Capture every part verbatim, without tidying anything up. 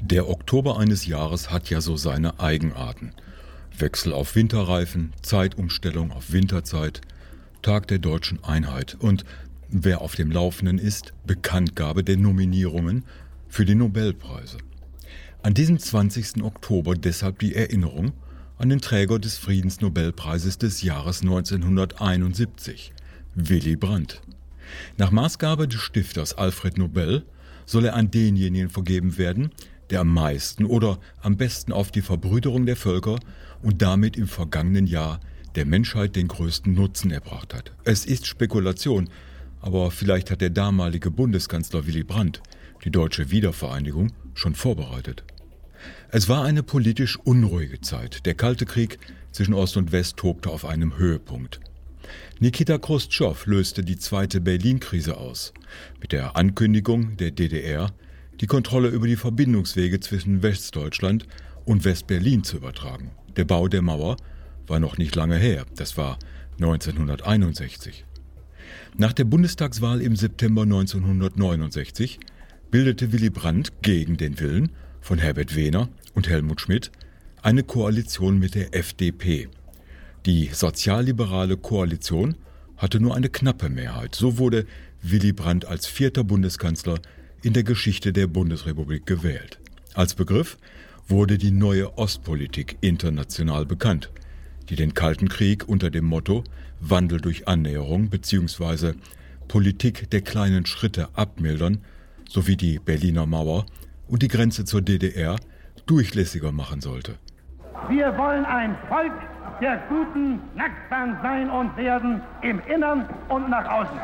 Der Oktober eines Jahres hat ja so seine Eigenarten. Wechsel auf Winterreifen, Zeitumstellung auf Winterzeit, Tag der deutschen Einheit und, wer auf dem Laufenden ist, Bekanntgabe der Nominierungen für die Nobelpreise. An diesem zwanzigsten Oktober deshalb die Erinnerung an den Träger des Friedensnobelpreises des Jahres neunzehnhunderteinundsiebzig, Willy Brandt. Nach Maßgabe des Stifters Alfred Nobel soll er an denjenigen vergeben werden, der am meisten oder am besten auf die Verbrüderung der Völker und damit im vergangenen Jahr der Menschheit den größten Nutzen erbracht hat. Es ist Spekulation, aber vielleicht hat der damalige Bundeskanzler Willy Brandt die deutsche Wiedervereinigung schon vorbereitet. Es war eine politisch unruhige Zeit. Der Kalte Krieg zwischen Ost und West tobte auf einem Höhepunkt. Nikita Chruschtschow löste die zweite Berlin-Krise aus, mit der Ankündigung der D D R, die Kontrolle über die Verbindungswege zwischen Westdeutschland und West-Berlin zu übertragen. Der Bau der Mauer war noch nicht lange her, das war neunzehnhunderteinundsechzig. Nach der Bundestagswahl im September neunzehnhundertneunundsechzig bildete Willy Brandt gegen den Willen von Herbert Wehner und Helmut Schmidt eine Koalition mit der F D P. Die sozialliberale Koalition hatte nur eine knappe Mehrheit. So wurde Willy Brandt als vierter Bundeskanzler in der Geschichte der Bundesrepublik gewählt. Als Begriff wurde die neue Ostpolitik international bekannt, die den Kalten Krieg unter dem Motto Wandel durch Annäherung bzw. Politik der kleinen Schritte abmildern sowie die Berliner Mauer und die Grenze zur D D R durchlässiger machen sollte. Wir wollen ein Volk der guten Nachbarn sein und werden, im Innern und nach außen.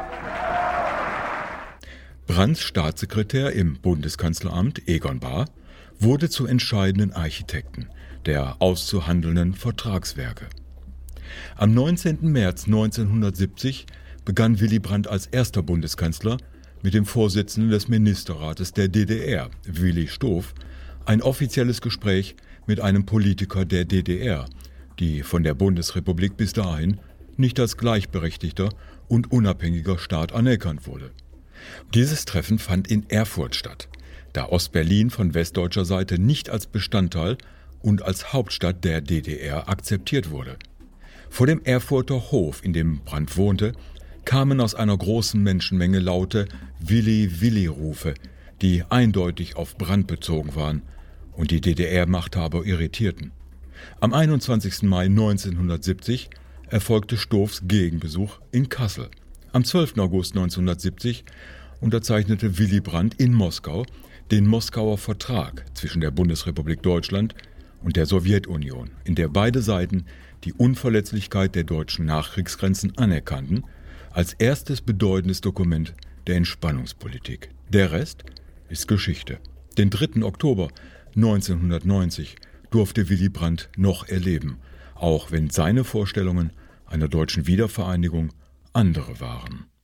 Brandts Staatssekretär im Bundeskanzleramt, Egon Bahr, wurde zu entscheidenden Architekten der auszuhandelnden Vertragswerke. Am neunzehnten März neunzehnhundertsiebzig begann Willy Brandt als erster Bundeskanzler mit dem Vorsitzenden des Ministerrates der D D R, Willi Stoph, ein offizielles Gespräch mit einem Politiker der D D R, die von der Bundesrepublik bis dahin nicht als gleichberechtigter und unabhängiger Staat anerkannt wurde. Dieses Treffen fand in Erfurt statt, da Ostberlin von westdeutscher Seite nicht als Bestandteil und als Hauptstadt der D D R akzeptiert wurde. Vor dem Erfurter Hof, in dem Brandt wohnte, kamen aus einer großen Menschenmenge laute Willy-Willy-Rufe, die eindeutig auf Brandt bezogen waren und die D D R-Machthaber irritierten. Am einundzwanzigsten Mai neunzehnhundertsiebzig erfolgte Stophs Gegenbesuch in Kassel. Am zwölften August neunzehnhundertsiebzig unterzeichnete Willy Brandt in Moskau den Moskauer Vertrag zwischen der Bundesrepublik Deutschland und der Sowjetunion, in der beide Seiten die Unverletzlichkeit der deutschen Nachkriegsgrenzen anerkannten, als erstes bedeutendes Dokument der Entspannungspolitik. Der Rest ist Geschichte. Den dritten Oktober neunzehnhundertneunzig durfte Willy Brandt noch erleben, auch wenn seine Vorstellungen einer deutschen Wiedervereinigung andere waren.